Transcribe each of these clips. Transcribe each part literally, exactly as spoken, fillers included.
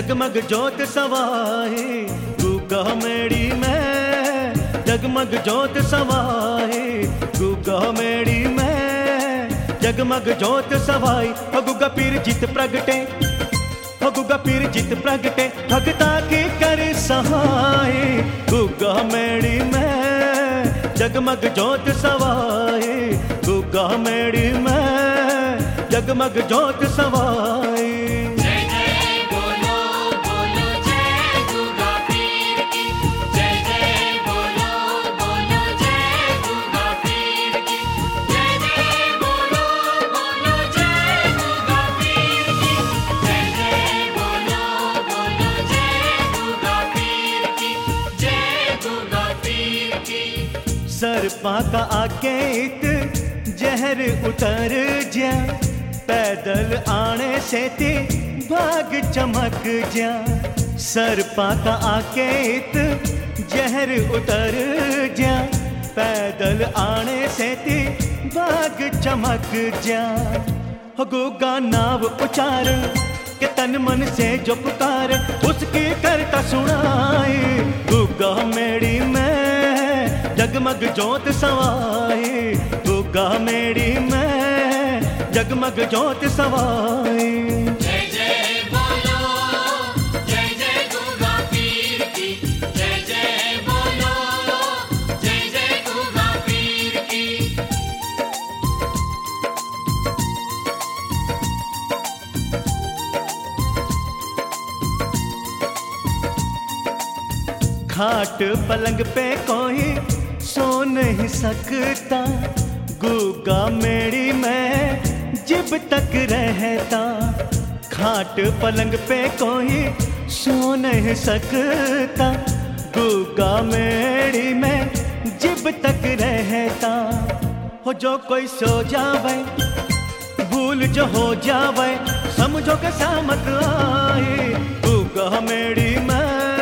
जगमग जोत सवाए गुगा मेड़ी में, जगमग जोत सवाए गुगा मेड़ी में, जगमग जोत सवाई हो गुगा पीर जित प्रगटे, हो गुगा पीर जित प्रगटे भगता की कर सहाय गुगा मेड़ी में, जगमग जोत सवाए गुगा मेड़ी में, जगमग जोत सवाए। सरपा का आकेत जहर उतर जा, पैदल आने से ते भाग चमक जा। सरपा का आकेत जहर उतर जा, पैदल आने से ते भाग चमक जा। हो गुगा नाव उचार के तन मन से जो पुकार, उसकी करता सुनाए गुगा मेड़ी में, जगमग जोत सवाए गुगा मेड़ी में, जगमग जोत सवाए। जय जय बोलो, जय जय गुगा पीर की, जय जय बोलो, जय जय गुगा पीर की। खाट पलंग पे कोई सो नहीं सकता, गुगा मेड़ी में जिब तक रहता। खाट पलंग पे कोई सो नहीं सकता, गुगा मेड़ी में जिब तक रहता। हो जो कोई सो जावे भूल जो हो जावे, समझो के सामत आए गुगा मेड़ी में,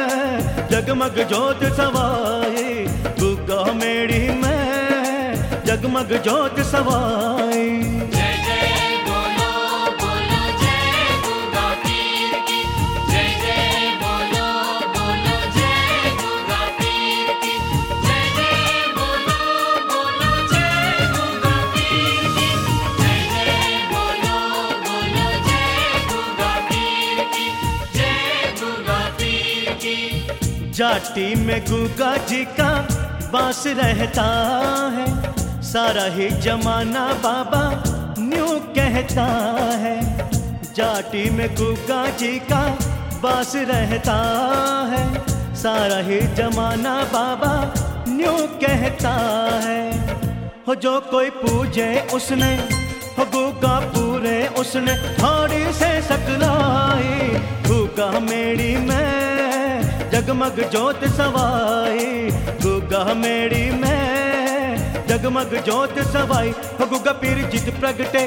जगमग जोत सवाए गुगा मेड़ी में, जगमग जोत सवाए। जय जय बोलो, बोलो जय गुगा पीर की, जय जय बोलो, बोलो जय गुगा पीर की, जय जय बोलो, बोलो जय गुगा पीर की, जय जय बोलो, बोलो जय गुगा पीर की, जय गुगा पीर की। जाटी में गुगा जी का बास रहता है, सारा ही जमाना बाबा न्यू कहता है। जाटी में गुगा जी का बास रहता है, सारा ही जमाना बाबा न्यू कहता है। हो जो कोई पूजे उसने हो गुगा पूरे उसने, थोड़ी से सकलाए गुगा मेड़ी में, जगमग जोत सवाए गुगा मेड़ी में, जगमग जोत सवाई। हो गुगा पीर जित प्रगटे,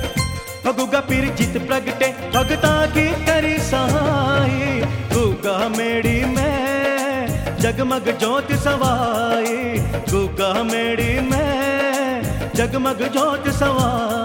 हो गुगा पीर जित प्रगटे भगता की करी सहाय गुगा मेड़ी में, जगमग जोत सवाए गुगा मेड़ी में, जगमग जोत सवाए।